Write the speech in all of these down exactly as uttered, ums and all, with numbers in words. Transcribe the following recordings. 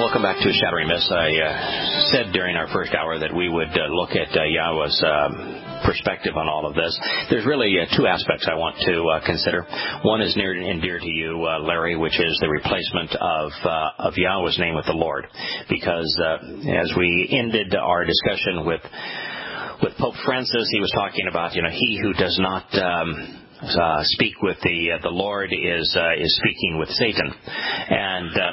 welcome back to Shattering Myths. I uh, said during our first hour that we would uh, look at uh, Yahweh's um, perspective on all of this. There's really uh, two aspects I want to uh, consider. One is near and dear to you, uh, Larry, which is the replacement of uh, of Yahweh's name with the Lord. Because uh, as we ended our discussion with with Pope Francis, he was talking about, you know, he who does not Um, Uh, speak with the uh, the Lord is uh, is speaking with Satan, and uh,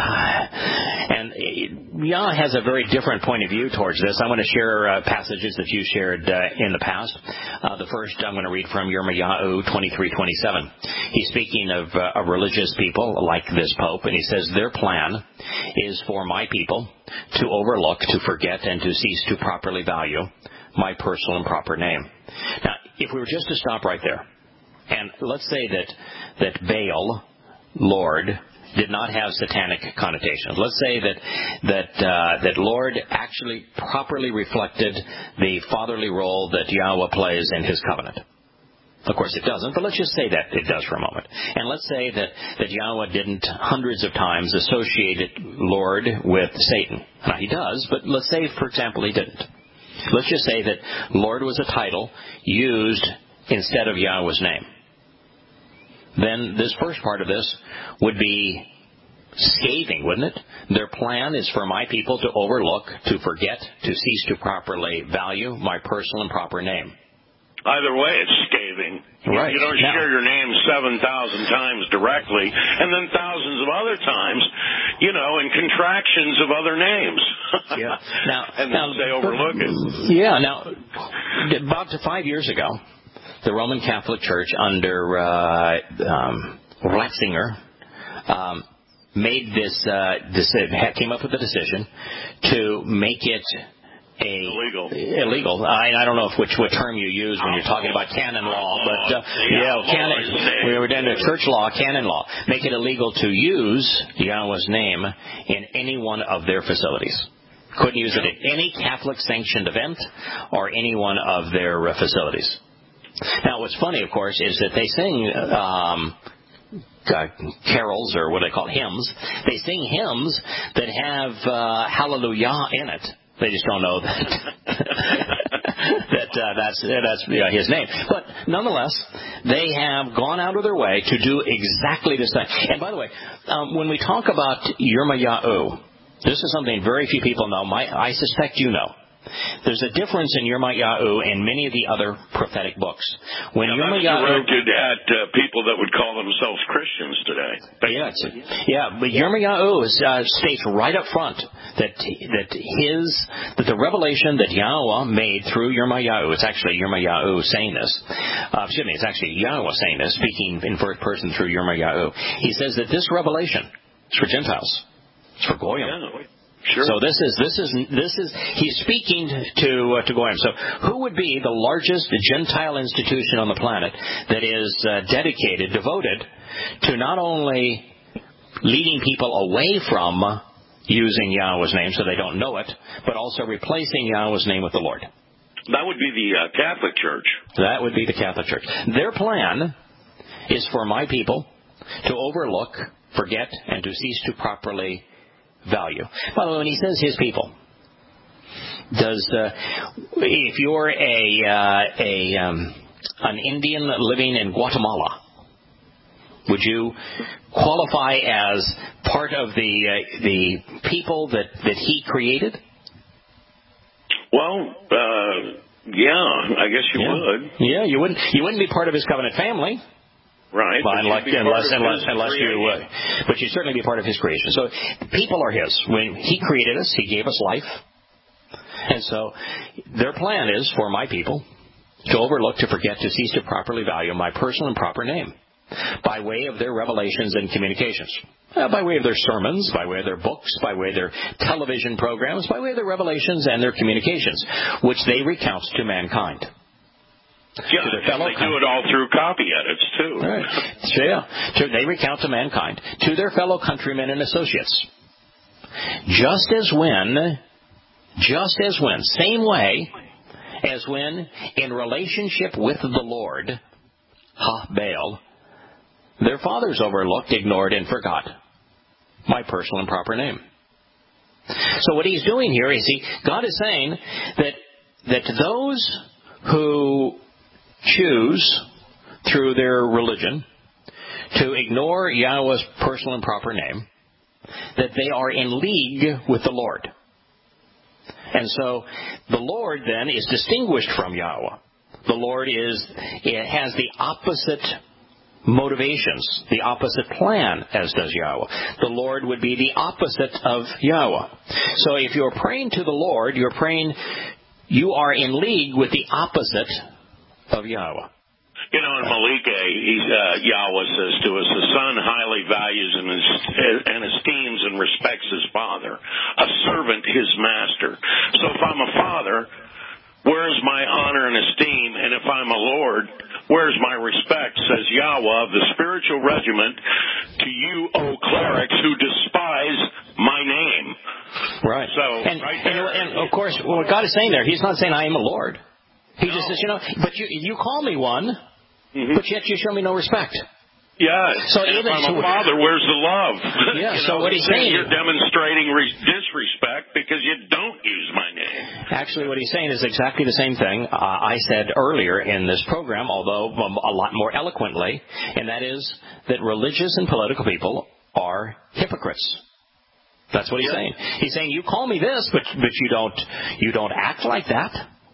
uh, and Yah has a very different point of view towards this. I want to share uh, passages that you shared uh, in the past. Uh, the first I'm going to read from Yirmiyahu twenty-three twenty-seven. He's speaking of, uh, of religious people like this Pope, and he says their plan is for my people to overlook, to forget, and to cease to properly value my personal and proper name. Now, if we were just to stop right there. And let's say that that Baal, Lord, did not have satanic connotations. Let's say that that uh, that Lord actually properly reflected the fatherly role that Yahweh plays in His covenant. Of course, it doesn't, but let's just say that it does for a moment. And let's say that, that Yahweh didn't hundreds of times associate it, Lord, with Satan. Now, He does, but let's say, for example, He didn't. Let's just say that Lord was a title used instead of Yahweh's name. Then this first part of this would be scathing, wouldn't it? Their plan is for my people to overlook, to forget, to cease to properly value my personal and proper name. Either way, it's scathing. Right. You don't now, share your name seven thousand times directly, and then thousands of other times, you know, in contractions of other names. Yeah. Now, and now, then they overlook it. Yeah. Now, about five years ago, the Roman Catholic Church under uh, um, Ratzinger um, made this uh, decision, came up with a decision to make it a illegal. Illegal. I, I don't know if which what term you use when you're talking about canon law, but uh, yeah, canon. We were down to church law, canon law. Make it illegal to use Yahweh's name in any one of their facilities. Couldn't use it at any Catholic sanctioned event or any one of their uh, facilities. Now, what's funny, of course, is that they sing um, uh, carols, or what they call hymns. They sing hymns that have uh, hallelujah in it. They just don't know that that uh, that's that's you know, His name. But nonetheless, they have gone out of their way to do exactly the same. And by the way, um, when we talk about Yirmiyahu, this is something very few people know. My, I suspect you know. There's a difference in Yirmiyahu and many of the other prophetic books. When yeah, that's Yirmiyahu, directed at uh, people that would call themselves Christians today. Yeah, it's, yeah, but Yirmiyahu uh, states right up front that that his that the revelation that Yahweh made through Yirmiyahu, it's actually Yirmiyahu saying this. Uh, excuse me, it's actually Yahweh saying this, speaking in first person through Yirmiyahu. He says that this revelation is for Gentiles. It's for Goyim. Yeah. Sure. So this is this is this is he's speaking to uh, to Goyim. So who would be the largest Gentile institution on the planet that is uh, dedicated, devoted to not only leading people away from using Yahweh's name so they don't know it, but also replacing Yahweh's name with the Lord? That would be the uh, Catholic Church. That would be the Catholic Church. Their plan is for my people to overlook, forget, and to cease to properly value. By the way, when he says his people, does uh, if you're a uh, a um, an Indian living in Guatemala, would you qualify as part of the uh, the people that, that he created? Well, uh, yeah, I guess you yeah. would. Yeah, you wouldn't. You wouldn't be part of his covenant family. Right. Well, unless, unless, unless, unless you, uh, but you'd certainly be part of His creation. So people are His. When He created us, He gave us life. And so their plan is for my people to overlook, to forget, to cease to properly value my personal and proper name by way of their revelations and communications. Uh, by way of their sermons, by way of their books, by way of their television programs, by way of their revelations and their communications, which they recount to mankind. Yeah, they do it all through copy edits, too. Right. So, yeah. So they recount to mankind, to their fellow countrymen and associates. Just as when, just as when, same way as when, in relationship with the Lord, Ha, Baal, their fathers overlooked, ignored, and forgot my personal and proper name. So what he's doing here is he, God is saying that that those who choose through their religion to ignore Yahweh's personal and proper name, that they are in league with the Lord. And so the Lord then is distinguished from Yahweh. The Lord is it has the opposite motivations, the opposite plan as does Yahweh. The Lord would be the opposite of Yahweh. So if you're praying to the Lord, you're praying, you are in league with the opposite of Yahweh. You know, in Malika, he, uh, Yahweh says to us, the son highly values and, is, and esteems and respects his father, a servant his master. So if I'm a father, where's my honor and esteem? And if I'm a lord, where's my respect, says Yahweh of the spiritual regiment, to you, O clerics, who despise my name. Right. So, and, right there. And, and, of course, what God is saying there, he's not saying I am a lord. He no. just says, you know, but you, you call me one, mm-hmm. but yet you show me no respect. Yeah. So and even, if I'm so, a father, where's the love? Yeah, you so know, what he's saying... You're demonstrating re- disrespect because you don't use my name. Actually, what he's saying is exactly the same thing uh, I said earlier in this program, although um, a lot more eloquently, and that is that religious and political people are hypocrites. That's what he's yeah. saying. He's saying, you call me this, but but you don't you don't act like that.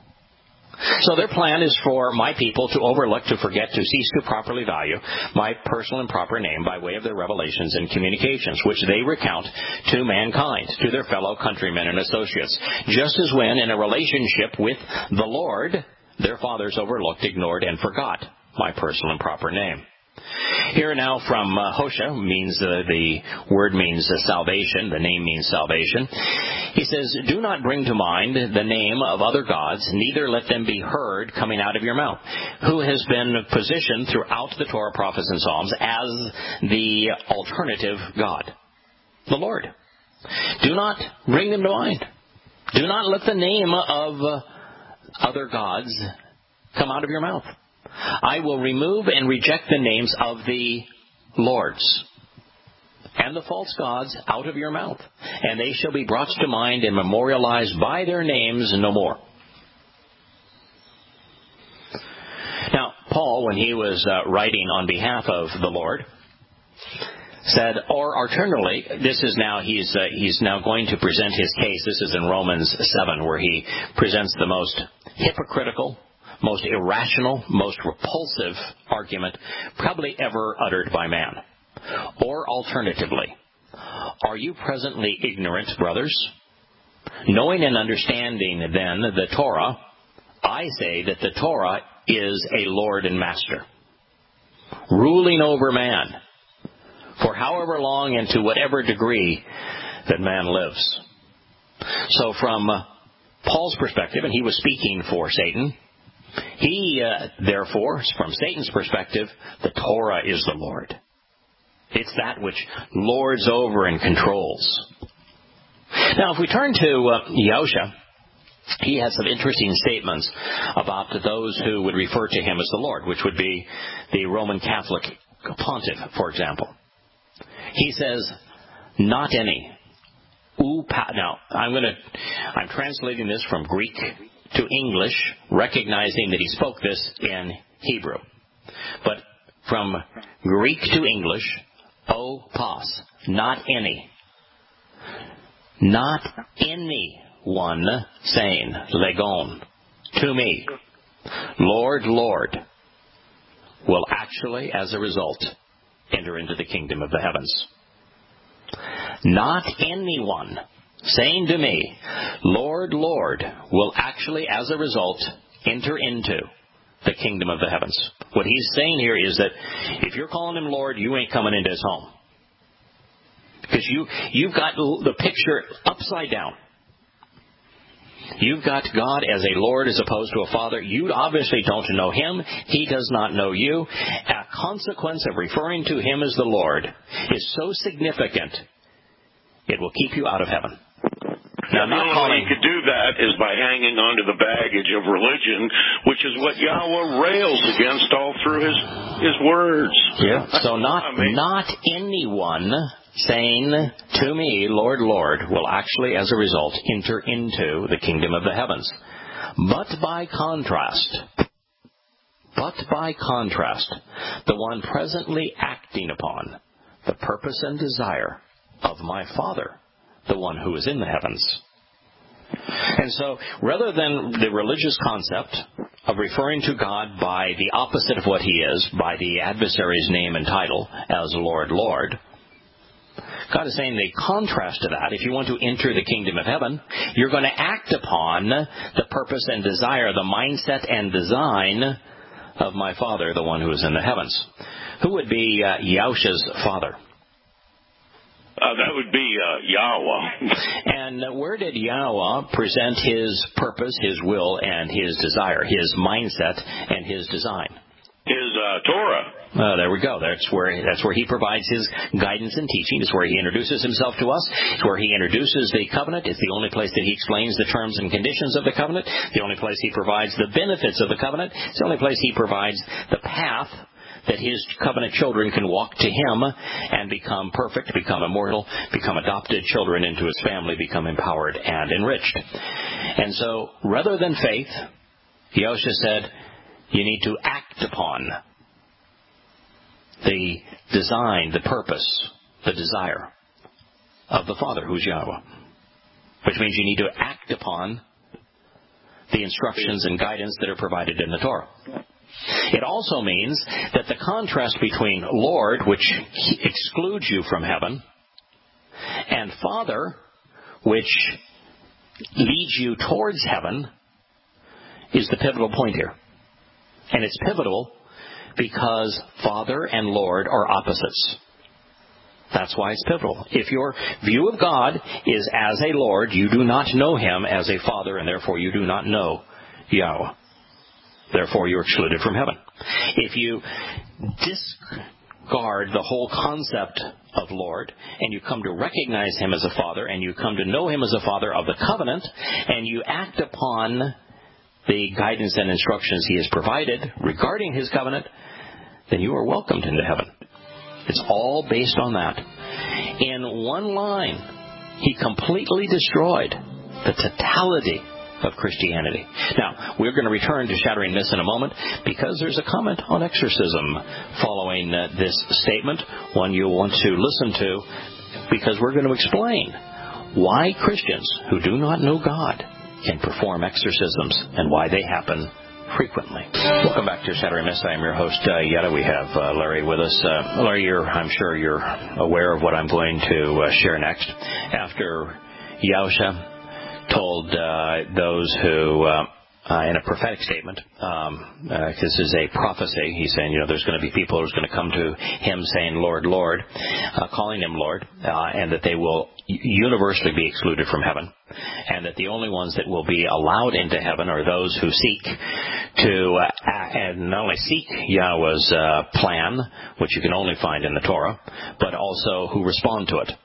So their plan is for my people to overlook, to forget, to cease to properly value my personal and proper name by way of their revelations and communications, which they recount to mankind, to their fellow countrymen and associates. Just as when, in a relationship with the Lord, their fathers overlooked, ignored, and forgot my personal and proper name. Here now from uh, Hosea, means uh, the word means uh, salvation, the name means salvation. He says, do not bring to mind the name of other gods, neither let them be heard coming out of your mouth, who has been positioned throughout the Torah, prophets, and Psalms as the alternative God, the Lord. Do not bring them to mind. Do not let the name of uh, other gods come out of your mouth. I will remove and reject the names of the lords and the false gods out of your mouth, and they shall be brought to mind and memorialized by their names no more. Now, Paul, when he was uh, writing on behalf of the Lord, said, or alternatively, this is now, he's uh, he's now going to present his case. This is in Romans seven, where he presents the most hypocritical, most irrational, most repulsive argument probably ever uttered by man. Or alternatively, are you presently ignorant, brothers? Knowing and understanding then the Torah, I say that the Torah is a Lord and Master, ruling over man, for however long and to whatever degree that man lives. So from uh, Paul's perspective, and he was speaking for Satan, he, uh, therefore, from Satan's perspective, the Torah is the Lord. It's that which lords over and controls. Now, if we turn to uh, Yahusha, he has some interesting statements about those who would refer to him as the Lord, which would be the Roman Catholic pontiff, for example. He says, not any. Now, I'm going to, I'm translating this from Greek to English, recognizing that he spoke this in Hebrew. But from Greek to English, o pas, not any. Not anyone saying, legon, to me, Lord, Lord, will actually, as a result, enter into the kingdom of the heavens. Not anyone saying to me, Lord, Lord, will actually, as a result, enter into the kingdom of the heavens. What he's saying here is that if you're calling him Lord, you ain't coming into his home. Because you, you've got the picture upside down. You've got God as a Lord as opposed to a Father. You obviously don't know him. He does not know you. A consequence of referring to him as the Lord is so significant, it will keep you out of heaven. Now, the only way you could do that is by hanging on to the baggage of religion, which is what Yahweh rails against all through his his words. Yeah. So not I mean, not anyone saying to me, Lord, Lord, will actually, as a result, enter into the kingdom of the heavens. But by contrast, but by contrast, the one presently acting upon the purpose and desire of my Father, the one who is in the heavens. And so, rather than the religious concept of referring to God by the opposite of what he is, by the adversary's name and title as Lord, Lord, God is saying the contrast to that, if you want to enter the kingdom of heaven, you're going to act upon the purpose and desire, the mindset and design of my Father, the one who is in the heavens. Who would be uh, Yahusha's father? Uh, that would be uh, Yahweh. And where did Yahweh present his purpose, his will, and his desire, his mindset, and his design? His uh, Torah. Uh, there we go. That's where that's where he provides his guidance and teaching. It's where he introduces himself to us. It's where he introduces the covenant. It's the only place that he explains the terms and conditions of the covenant. The only place he provides the benefits of the covenant. It's the only place he provides the path that his covenant children can walk to him and become perfect, become immortal, become adopted children into his family, become empowered and enriched. And so, rather than faith, Yahusha said, you need to act upon the design, the purpose, the desire of the Father, who's Yahweh. Which means you need to act upon the instructions and guidance that are provided in the Torah. It also means that the contrast between Lord, which excludes you from heaven, and Father, which leads you towards heaven, is the pivotal point here. And it's pivotal because Father and Lord are opposites. That's why it's pivotal. If your view of God is as a Lord, you do not know him as a Father, and therefore you do not know Yahweh. Therefore, you're excluded from heaven. If you discard the whole concept of Lord, and you come to recognize him as a Father, and you come to know him as a Father of the covenant, and you act upon the guidance and instructions he has provided regarding his covenant, then you are welcomed into heaven. It's all based on that. In one line, he completely destroyed the totality of Christianity. Now, we're going to return to Shattering Myths in a moment because there's a comment on exorcism following uh, this statement, one you'll want to listen to, because we're going to explain why Christians who do not know God can perform exorcisms and why they happen frequently. Welcome back to Shattering Myths. I am your host, uh, Yetta. We have uh, Larry with us. Uh, Larry, you're, I'm sure you're aware of what I'm going to uh, share next. After Yahusha told uh, those who, uh, uh, in a prophetic statement, um, uh, this is a prophecy, he's saying, you know, there's going to be people who's going to come to him saying, Lord, Lord, uh, calling him Lord, uh, and that they will universally be excluded from heaven, and that the only ones that will be allowed into heaven are those who seek to, uh, and not only seek Yahweh's uh, plan, which you can only find in the Torah, but also who respond to it.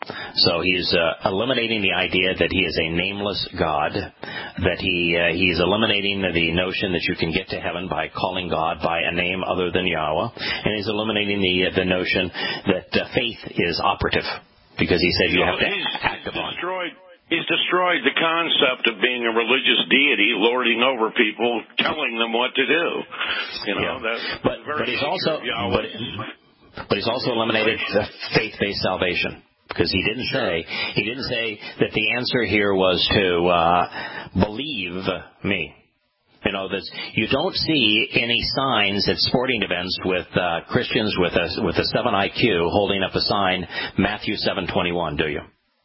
So he's uh, eliminating the idea that he is a nameless God, that he uh, he's eliminating the notion that you can get to heaven by calling God by a name other than Yahweh, and he's eliminating the uh, the notion that uh, faith is operative, because he says you have to he's, act he's upon. Destroyed, he's destroyed the concept of being a religious deity lording over people, telling them what to do. You know, yeah. that's but but he's also but, but he's also eliminated the faith-based salvation. Because he didn't say he didn't say that the answer here was to uh, believe me. You know, that you don't see any signs at sporting events with uh, Christians with a with a seven I Q holding up a sign, Matthew seven twenty-one, do you?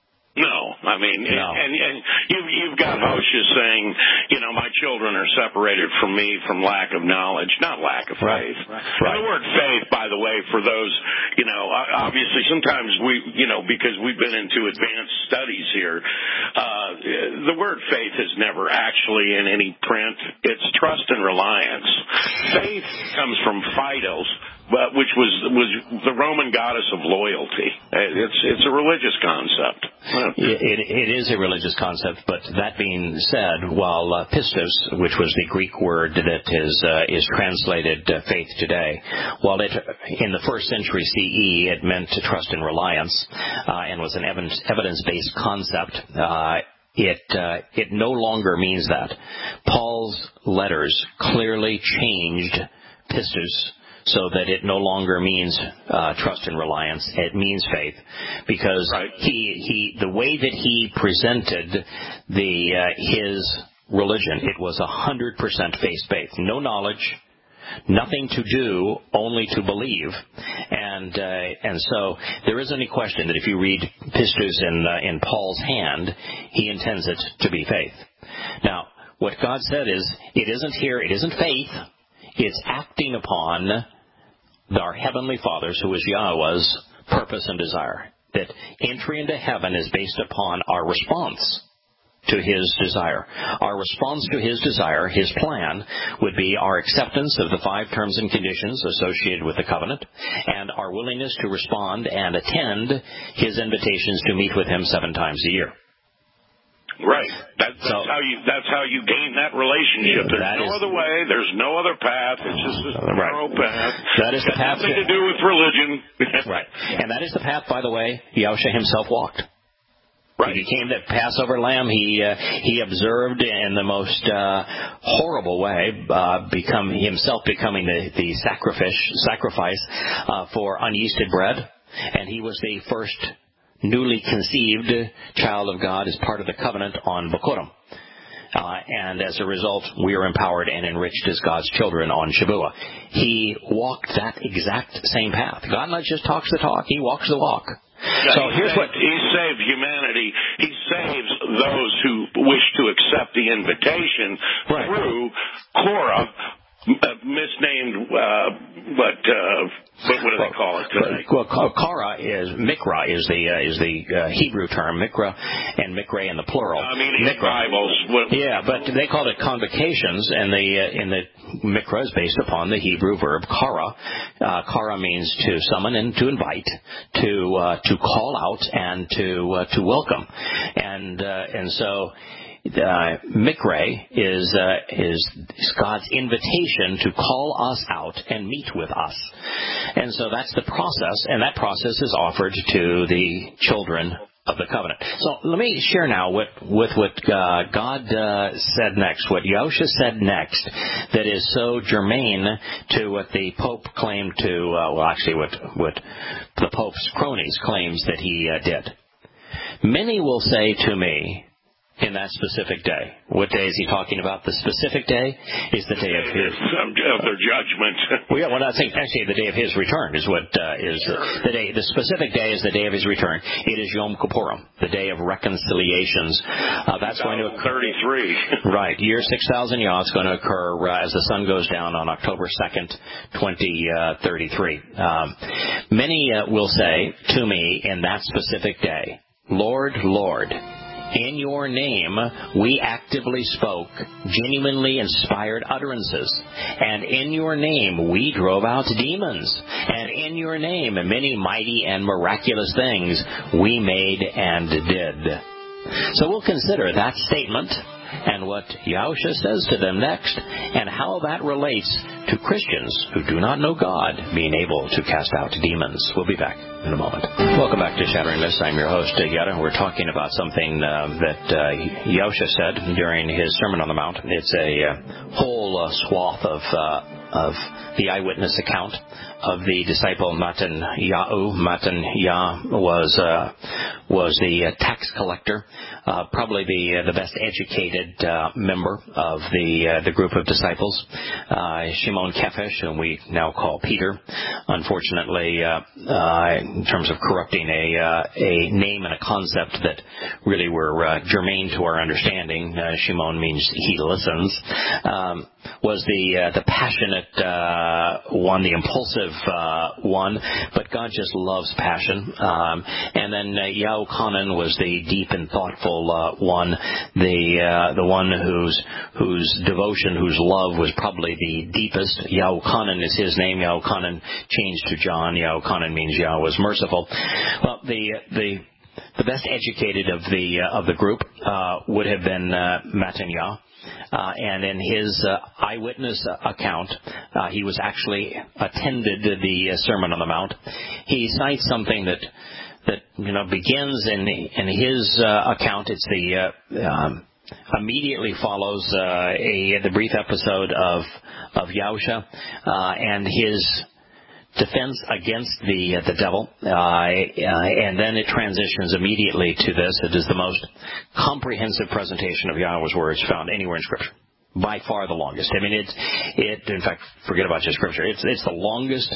No, I mean, no. and, and, and you, you've got Hosea saying, you know, my children are separated from me from lack of knowledge, not lack of faith. Right. Right. And the word faith, by the way, for those, you know, obviously sometimes we, you know, because we've been into advanced studies here, uh, the word faith is never actually in any print. It's trust and reliance. Faith comes from Fidos, uh, which was was the Roman goddess of loyalty. It's it's a religious concept. It, it, it is a religious concept, but that being said, while uh, pistos, which was the Greek word that is uh, is translated uh, faith today, while it in the first century C E it meant trust and reliance uh, and was an evidence evidence based concept. Uh, It uh, it no longer means that. Paul's letters clearly changed pistos so that it no longer means uh, trust and reliance. It means faith, because right. he he the way that he presented the uh, his religion, it was a hundred percent faith-based, no knowledge, nothing to do, only to believe, and uh, and so there isn't any question that if you read pistos in uh, in Paul's hand, he intends it to be faith. Now, what God said is, it isn't here, it isn't faith, it's acting upon our heavenly Father's, who is Yahweh's, purpose and desire. That entry into heaven is based upon our response to his desire. Our response to his desire, his plan, would be our acceptance of the five terms and conditions associated with the covenant, and our willingness to respond and attend his invitations to meet with him seven times a year. Right. That's, that's so, how you. That's how you gain that relationship. There's that no is, other way. There's no other path. It's just this narrow right. path. That is the path. Nothing to do with religion. Right. And that is the path, by the way, Yahushua himself walked. Right. He became the Passover lamb. He uh, he observed in the most uh, horrible way, uh, become himself becoming the the sacrifice sacrifice uh, for unyeasted bread, and he was the first newly conceived child of God as part of the covenant on Bokurim. Uh, and as a result, we are empowered and enriched as God's children on Shavuot. He walked that exact same path. God not just talks the talk, he walks the walk. Yeah, so he here's saved, what he saved humanity. He saves those who wish to accept the invitation right. through Korah, uh, misnamed, uh, but uh, what, what do they call it today? Well, Korah is Mikra is the uh, is the uh, Hebrew term, Mikra and Mikre in the plural. I mean, Mikra. Bibles. What, yeah, but they called it convocations, and the uh, in the Mikra is based upon the Hebrew verb kara. Uh, kara means to summon and to invite, to uh, to call out and to uh, to welcome, and uh, and so. Uh, Mikre is, uh, is God's invitation to call us out and meet with us. And so that's the process, and that process is offered to the children of the covenant. So let me share now what, with what uh, God uh, said next, what Yahushua said next, that is so germane to what the Pope claimed to, uh, well actually what, what the Pope's cronies claims that he uh, did. Many will say to me, in that specific day. What day is he talking about? The specific day is the day of his of their judgment. Well, yeah, well, I think actually the day of his return is what uh, is sure. the day. The specific day is the day of his return. It is Yom Kippurim, the day of reconciliations. Uh, that's going to occur. thirty-three Right, year six thousand Yah. It's going to occur uh, as the sun goes down on October second, twenty thirty-three. Um, many uh, will say to me in that specific day, Lord, Lord. In your name, we actively spoke genuinely inspired utterances. And in your name, we drove out demons. And in your name, many mighty and miraculous things we made and did. So we'll consider that statement and what Yahushua says to them next, and how that relates to Christians who do not know God being able to cast out demons. We'll be back in a moment. Welcome back to Shattering Myths. I'm your host, Yada. We're talking about something uh, that uh, Yahushua said during his Sermon on the Mount. It's a uh, whole uh, swath of uh, of the eyewitness account of the disciple Matan Yahu. Matan Yah was uh, was the uh, tax collector, uh, probably the uh, the best educated uh, member of the uh, the group of disciples. Uh, Shimon Kephesh, whom we now call Peter, unfortunately, uh, uh, in terms of corrupting a uh, a name and a concept that really were uh, germane to our understanding. Uh, Shimon means he listens. Um, was the uh, the passionate uh, one, the impulsive passive uh, one, but God just loves passion. Um, and then uh, Yahuchanan was the deep and thoughtful uh, one, the uh, the one whose whose devotion, whose love was probably the deepest. Yahuchanan is his name. Yahuchanan changed to John. Yahuchanan means Yah was merciful. Well, the the the best educated of the uh, of the group uh, would have been uh, Mattaniah. Uh, and in his uh, eyewitness account, uh, he was actually attended the uh, Sermon on the Mount. He cites something that that you know begins in in his uh, account. It's the uh, um, immediately follows uh, a the brief episode of of Yahusha uh, and his defense against the uh, the devil, uh, uh, and then it transitions immediately to this. It is the most comprehensive presentation of Yahweh's words found anywhere in Scripture, by far the longest. I mean, it's it. In fact, forget about just Scripture. It's it's the longest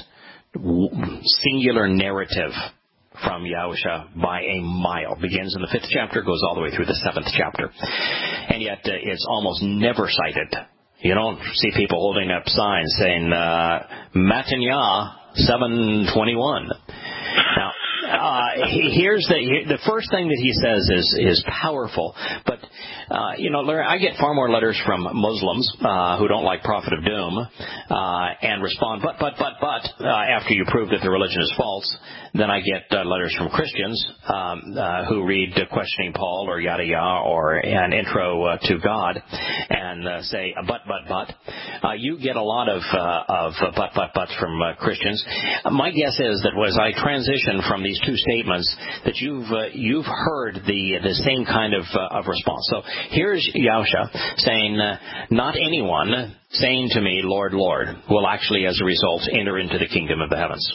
singular narrative from Yahusha by a mile. Begins in the fifth chapter, goes all the way through the seventh chapter, and yet uh, it's almost never cited. You don't see people holding up signs saying uh, Mattaniah seven twenty-one. Now, uh, here's the the first thing that he says is is powerful, but uh, you know, Larry, I get far more letters from Muslims uh, who don't like Prophet of Doom uh, and respond, but but but but uh, after you prove that the religion is false, then I get uh, letters from Christians um, uh, who read uh, Questioning Paul or Yada Yah or an Intro uh, to God and uh, say uh, but but but. Uh, you get a lot of uh, of uh, but but buts from uh, Christians. Uh, my guess is that as I transition from these two statements, that you've uh, you've heard the the same kind of uh, of response. So here's Yahusha saying, uh, "Not anyone saying to me, Lord, Lord, will actually, as a result, enter into the kingdom of the heavens."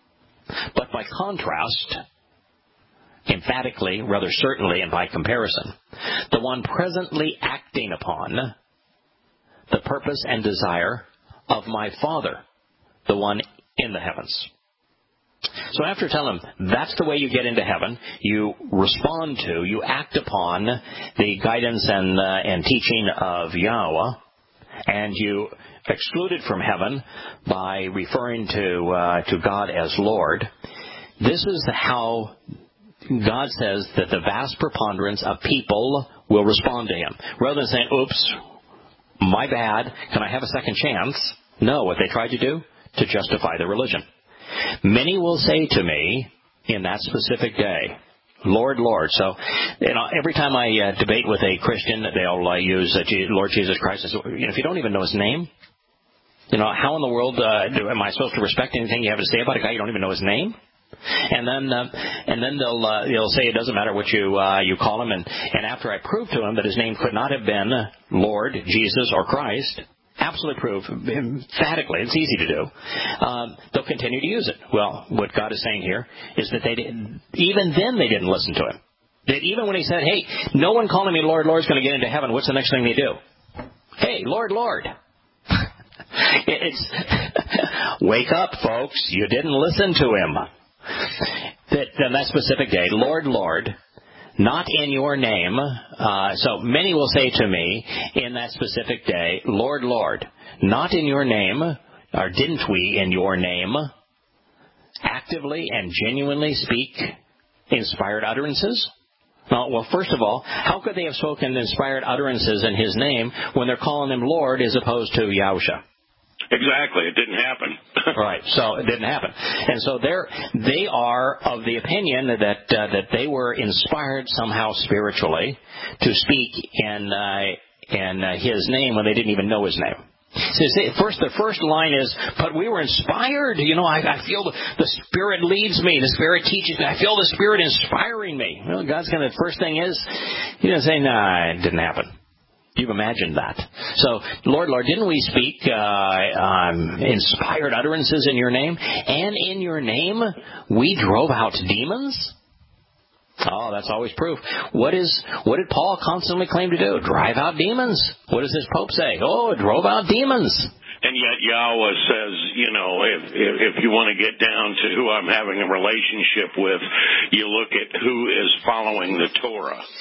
But by contrast, emphatically, rather certainly, and by comparison, the one presently acting upon the purpose and desire of my Father, the one in the heavens. So after telling him that's the way you get into heaven, you respond to, you act upon the guidance and uh, and teaching of Yahweh, and you excluded from heaven by referring to uh, to God as Lord. This is how God says that the vast preponderance of people will respond to him. Rather than saying, oops, my bad, can I have a second chance? No, what they tried to do? To justify their religion. Many will say to me in that specific day, Lord, Lord. So, you know, every time I uh, debate with a Christian, they'll uh, use uh, Lord Jesus Christ. I say, you know, if you don't even know his name, you know, how in the world uh, do, am I supposed to respect anything you have to say about a guy you don't even know his name? And then, uh, and then they'll uh, they'll say it doesn't matter what you uh, you call him. And, and after I prove to him that his name could not have been Lord Jesus or Christ, absolutely prove emphatically, it's easy to do. Um, they'll continue to use it. Well, what God is saying here is that they didn't, even then they didn't listen to him. That even when he said, "Hey, no one calling me Lord, Lord is going to get into heaven," what's the next thing they do? Hey, Lord, Lord. It's wake up, folks. You didn't listen to him. That, on that specific day, Lord, Lord, not in your name. Uh, so many will say to me in that specific day, Lord, Lord, not in your name, or didn't we in your name actively and genuinely speak inspired utterances? Uh, well, first of all, how could they have spoken inspired utterances in his name when they're calling him Lord as opposed to Yahusha? Exactly. It didn't happen. Right. So it didn't happen. And so they're, they are of the opinion that uh, that they were inspired somehow spiritually to speak in, uh, in uh, his name when they didn't even know his name. So see, first, the first line is, but we were inspired. You know, I, I feel the, the Spirit leads me. The Spirit teaches me. I feel the Spirit inspiring me. Well, God's going to, the first thing is, He doesn't say, nah, it didn't happen. You've imagined that. So, Lord, Lord, didn't we speak uh, um, inspired utterances in your name? And in your name, we drove out demons? Oh, that's always proof. What is what did Paul constantly claim to do? Drive out demons. What does this Pope say? Oh, it drove out demons. And yet Yahweh says, you know, if, if if you want to get down to who I'm having a relationship with, you look at who is following the Torah.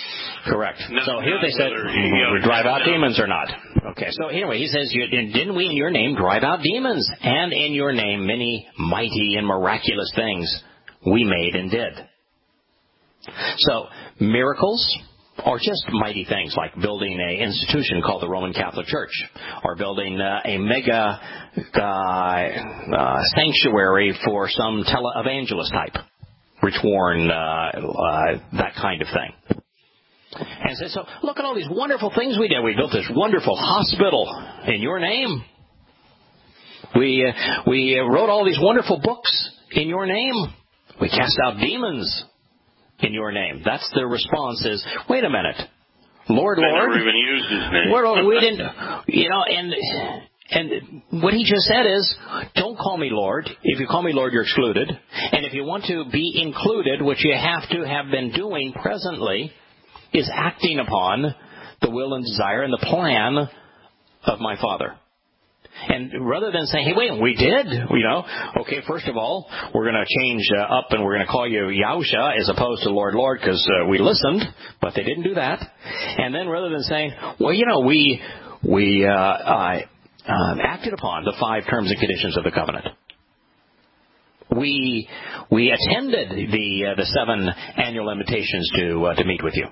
Correct. No, so here they said, you know, we drive out no. demons or not. Okay, so anyway, he says, didn't we in your name drive out demons? And in your name many mighty and miraculous things we made and did. So, miracles or just mighty things like building an institution called the Roman Catholic Church, or building uh, a mega uh, uh, sanctuary for some televangelist type, Rich Warren, uh, uh, that kind of thing. And said, so look at all these wonderful things we did. We built this wonderful hospital in your name. We uh, we wrote all these wonderful books in your name. We cast out demons in your name. That's their response is, wait a minute, Lord, they Lord. never even used his name. Lord, we didn't, you know, and and what he just said is, don't call me Lord. If you call me Lord, you're excluded. And if you want to be included, which you have to have been doing presently, is acting upon the will and desire and the plan of my Father. And rather than saying, hey, wait, we did, you know, okay, first of all, we're going to change uh, up and we're going to call you Yahusha as opposed to Lord, Lord, because uh, we listened, but they didn't do that. And then rather than saying, well, you know, we we uh, uh, uh, acted upon the five terms and conditions of the covenant. We we attended the uh, the seven annual invitations to uh, to meet with you.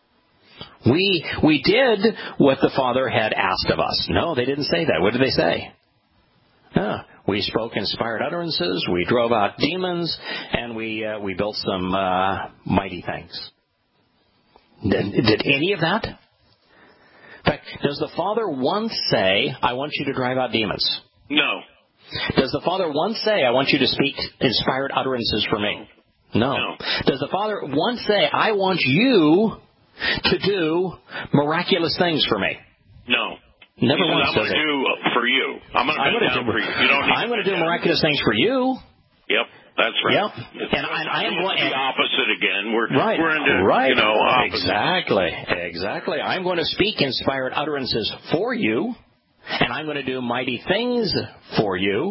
We we did what the Father had asked of us. No, they didn't say that. What did they say? No, we spoke inspired utterances. We drove out demons, and we uh, we built some uh, mighty things. Did, did any of that? In fact, does the Father once say, "I want you to drive out demons"? No. Does the Father once say, "I want you to speak inspired utterances for me"? No. No. Does the Father once say, "I want you to do miraculous things for me"? No. Never he once said, I'm does going to it. do for you. I'm going to I'm bend gonna down do, for you. You don't need I'm going to do bend down. miraculous things for you. Yep, that's right. Yep. And I, I am going the opposite again. We're right. we're into right. you know opposite. Exactly. Exactly. I'm going to speak inspired utterances for you, and I'm going to do mighty things for you,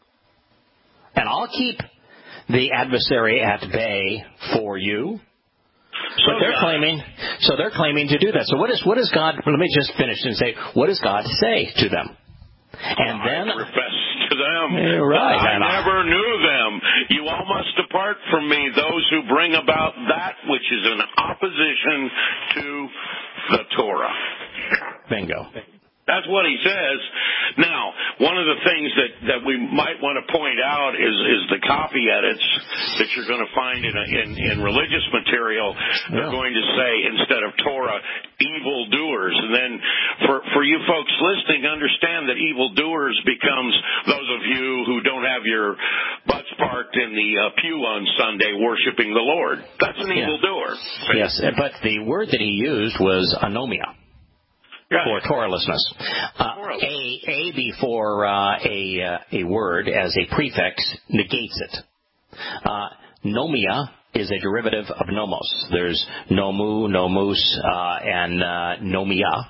and I'll keep the adversary at bay for you. So they're claiming, so they're claiming to do that. So what is what is God? Let me just finish and say, what does God say to them? And I then profess to them, yeah, right, I and never I, knew them. You all must depart from me, those who bring about that which is in opposition to the Torah. Bingo. That's what he says. Now, one of the things that, that we might want to point out is, is the copy edits that you're going to find in, a, in, in religious material. They're yeah. going to say, instead of Torah, evildoers. And then for, for you folks listening, understand that evildoers becomes those of you who don't have your butts parked in the uh, pew on Sunday worshiping the Lord. That's an yeah. evildoer. Yes, but the word that he used was anomia. Right. For Torahlessness. Uh, a, a before uh, a uh, a word as a prefix negates it. Uh, nomia is a derivative of nomos. There's nomu, nomus, uh, and uh, nomia.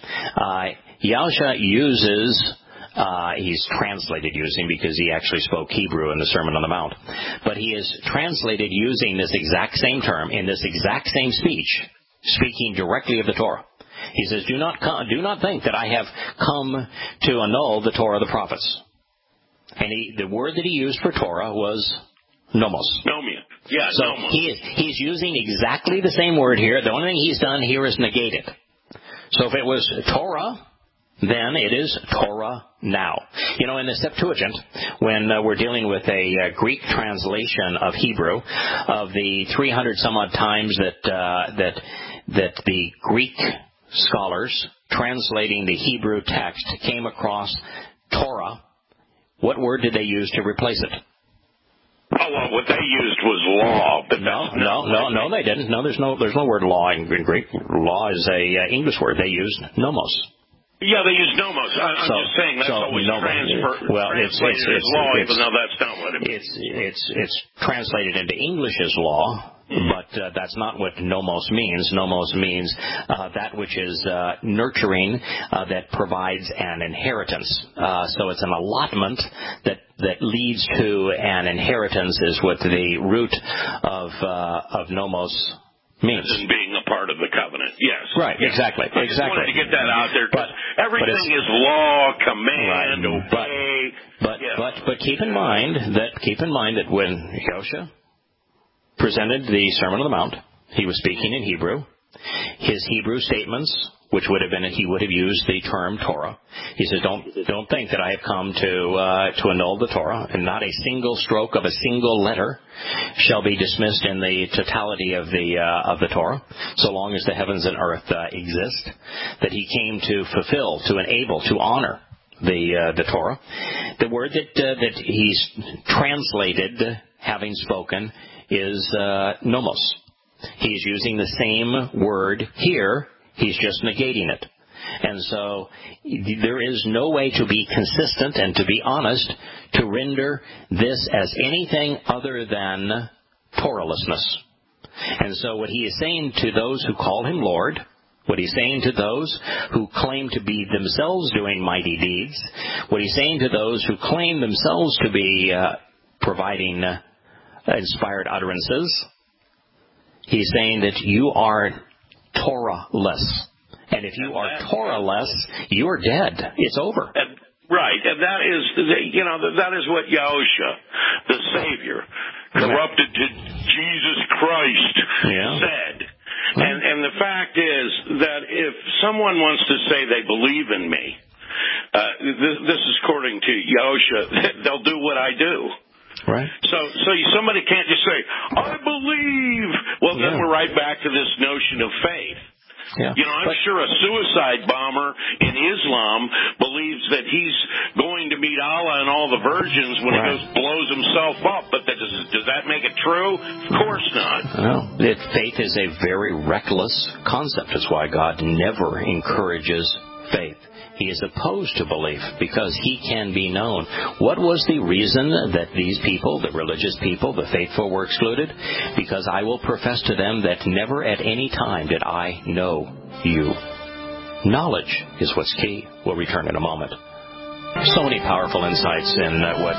Uh, Yahusha uses, uh, he's translated using because he actually spoke Hebrew in the Sermon on the Mount, but he is translated using this exact same term in this exact same speech, speaking directly of the Torah. He says, do not come, do not think that I have come to annul the Torah of the prophets. And he, the word that he used for Torah was nomos. Nomia. Yeah, so nomos. He is, he's using exactly the same word here. The only thing he's done here is negate it. So if it was Torah, then it is Torah now. You know, in the Septuagint, when uh, we're dealing with a uh, Greek translation of Hebrew, of the three hundred some odd times that uh, that that the Greek scholars translating the Hebrew text came across Torah, what word did they use to replace it? Oh, well, what they used was law. But no, no, no, no, they didn't. No, there's no, there's no word law in Greek. Law is a uh, English word. They used nomos. Yeah, they use nomos. I, I'm so, just saying that's so always nomos, transfer, well, it's, it's, translated it's, as law, it's, even though that's not what it means. It's it's it's translated into English as law. But uh, that's not what nomos means. Nomos means uh, that which is uh, nurturing, uh, that provides an inheritance. Uh, so it's an allotment that, that leads to an inheritance is what the root of uh, of nomos means. And being a part of the covenant, Yes. Right. Yes. Exactly. I just exactly. wanted to get that out there because everything but is law, command, right. obey. But but, yeah. but but keep in mind that keep in mind that when Yahusha presented the Sermon on the Mount, he was speaking in Hebrew. His Hebrew statements, which would have been, he would have used the term Torah. He says, don't, don't think that I have come to, uh, to annul the Torah, and not a single stroke of a single letter shall be dismissed in the totality of the, uh, of the Torah, so long as the heavens and earth, uh, exist. That he came to fulfill, to enable, to honor the, uh, the Torah. The word that, uh, that he's translated, having spoken, is, uh, nomos. He's using the same word here. He's just negating it. And so there is no way to be consistent and to be honest to render this as anything other than Torahlessness. And so what he is saying to those who call him Lord, what he's saying to those who claim to be themselves doing mighty deeds, what he's saying to those who claim themselves to be uh, providing uh, inspired utterances, he's saying that you are Torahless. And if you are Torahless, you're dead. It's over. And, right. And that is, you know, that is what Yahusha, the Savior, corrupted to Jesus Christ, yeah. said. And, and the fact is that if someone wants to say they believe in me, uh, this, this is according to Yahusha, they'll do what I do. Right. So, so somebody can't just say, I believe. Well, then yeah. we're right back to this notion of faith. Yeah. You know, I'm but, sure a suicide bomber in Islam believes that he's going to meet Allah and all the virgins when right. he goes blows himself up. But that does, does that make it true? Of course not. No. It, faith is a very reckless concept. That's why God never encourages faith. He is opposed to belief because he can be known. What was the reason that these people, the religious people, the faithful, were excluded? Because I will profess to them that never at any time did I know you. Knowledge is what's key. We'll return in a moment. So many powerful insights in what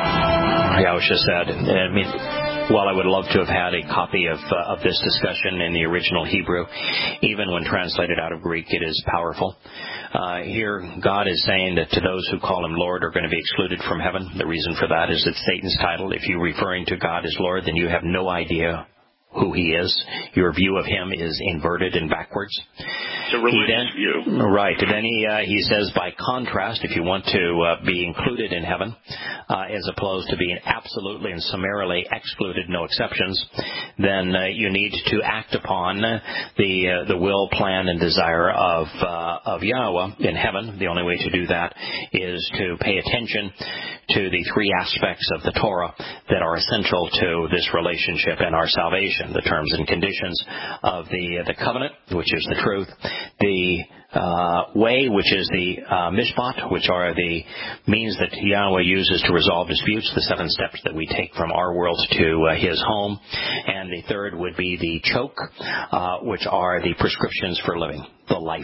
Yahusha said. I mean, while I would love to have had a copy of uh, of this discussion in the original Hebrew, even when translated out of Greek, it is powerful. Uh, here, God is saying that to those who call him Lord are going to be excluded from heaven. The reason for that is that Satan's title, if you're referring to God as Lord, then you have no idea who he is. Your view of him is inverted and backwards. It's a religious then, view. Right. And then he, uh, he says, by contrast, if you want to uh, be included in heaven, uh, as opposed to being absolutely and summarily excluded, no exceptions, then uh, you need to act upon the uh, the will, plan, and desire of uh, of Yahweh in heaven. The only way to do that is to pay attention to the three aspects of the Torah that are essential to this relationship and our salvation. The terms and conditions of the the covenant, which is the truth, the uh, way, which is the uh, mishpat, which are the means that Yahweh uses to resolve disputes, the seven steps that we take from our world to uh, his home, and the third would be the choke, uh, which are the prescriptions for living, the life.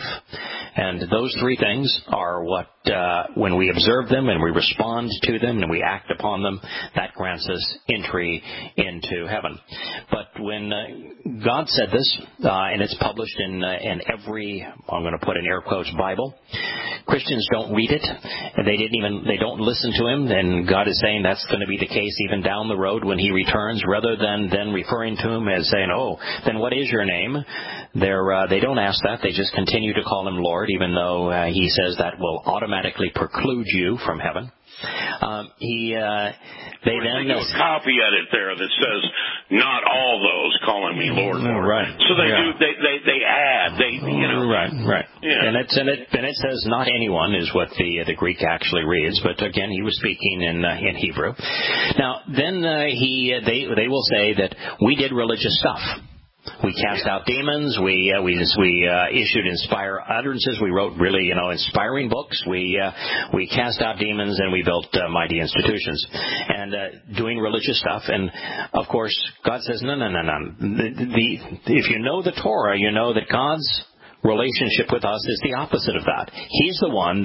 And those three things are what, uh, when we observe them and we respond to them and we act upon them, that grants us entry into heaven. But when uh, God said this, uh, and it's published in uh, in every, I'm going to put in air quotes, Bible, Christians don't read it, and they didn't even, they don't listen to him, and God is saying that's going to be the case even down the road when he returns, rather than then referring to him as saying, oh, then what is your name? They're, uh, they don't ask that, they just continue to call him Lord, even though uh, he says that will automatically preclude you from heaven. Um, he, uh, they well, then... They do a copy edit there that says, not all those calling me Lord, Lord. Right. So they yeah. do, they, they, they add, they, you know. Right, right. Yeah. And, it's, and, it, and it says not anyone is what the the Greek actually reads, but again, he was speaking in uh, in Hebrew. Now, then uh, he they they will say that we did religious stuff. We cast out demons. We uh, we we uh, issued inspire utterances. We wrote really you know inspiring books. We uh, we cast out demons and we built uh, mighty institutions and uh, doing religious stuff. And of course, God says no, no, no, no. The, the, if you know the Torah, you know that God's relationship with us is the opposite of that. He's the one that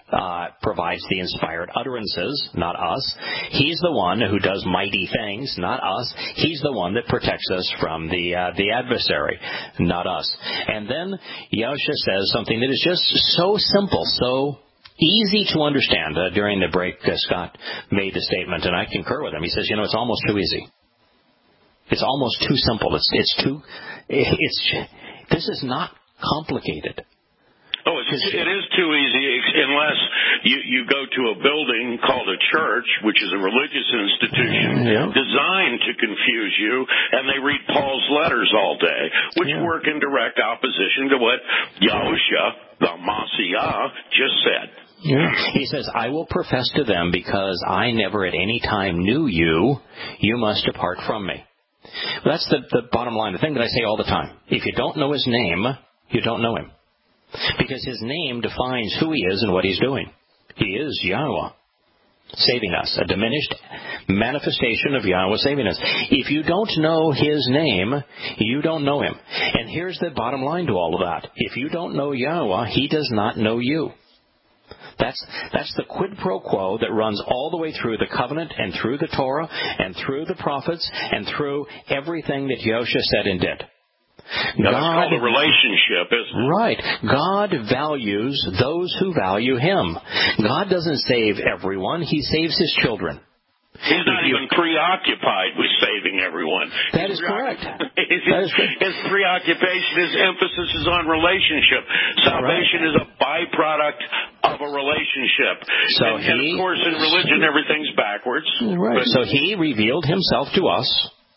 uh, provides the inspired utterances, not us. He's the one who does mighty things, not us. He's the one that protects us from the uh, the adversary, not us. And then Yahushua says something that is just so simple, so easy to understand. Uh, during the break, uh, Scott made the statement, and I concur with him. He says, you know, it's almost too easy. It's almost too simple. It's it's too. It's this is not complicated. Oh, it's, it is too easy unless you, you go to a building called a church, which is a religious institution yeah. designed to confuse you, and they read Paul's letters all day, which yeah. work in direct opposition to what Yahushua, the Messiah, just said. Yeah. He says, I will profess to them, because I never at any time knew you, you must depart from me. Well, that's the, the bottom line, the thing that I say all the time. If you don't know his name, you don't know him. Because his name defines who he is and what he's doing. He is Yahweh, saving us, a diminished manifestation of Yahweh saving us. If you don't know his name, you don't know him. And here's the bottom line to all of that. If you don't know Yahweh, he does not know you. That's that's the quid pro quo that runs all the way through the covenant and through the Torah and through the prophets and through everything that Yahushua said and did. God, that's called a relationship, isn't it? Right. God values those who value him. God doesn't save everyone. He saves his children. He's not you, even preoccupied with saving everyone. That his is correct. His, that is correct. His preoccupation, his emphasis is on relationship. Salvation right. is a byproduct of a relationship. So and, he, and of course, in religion, everything's backwards. Right. But, so he revealed himself to us.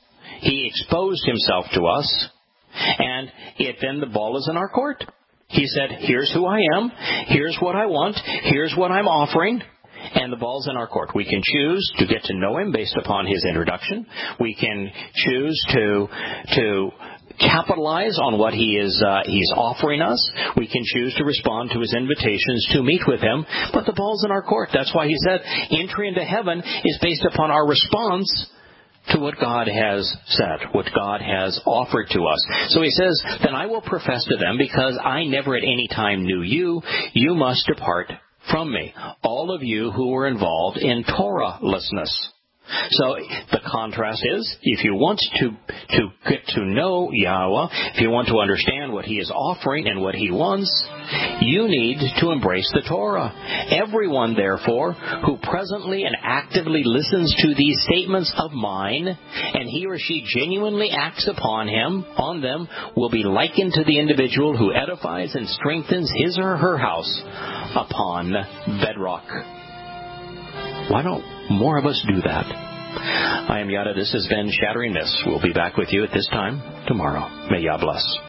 He exposed himself to us. And it, then the ball is in our court. He said, here's who I am. Here's what I want. Here's what I'm offering. And the ball's in our court. We can choose to get to know him based upon his introduction. We can choose to to capitalize on what he is uh, he's offering us. We can choose to respond to his invitations to meet with him. But the ball's in our court. That's why he said entry into heaven is based upon our response to what God has said, what God has offered to us. So he says, then I will profess to them, because I never at any time knew you, you must depart from me. All of you who were involved in Torahlessness. So the contrast is, if you want to to get to know Yahweh, if you want to understand what he is offering and what he wants, you need to embrace the Torah. Everyone, therefore, who presently and actively listens to these statements of mine, and he or she genuinely acts upon him, on them, will be likened to the individual who edifies and strengthens his or her house upon bedrock. Why don't more of us do that? I am Yada. This has been Shattering Myths. We'll be back with you at this time tomorrow. May Yah bless.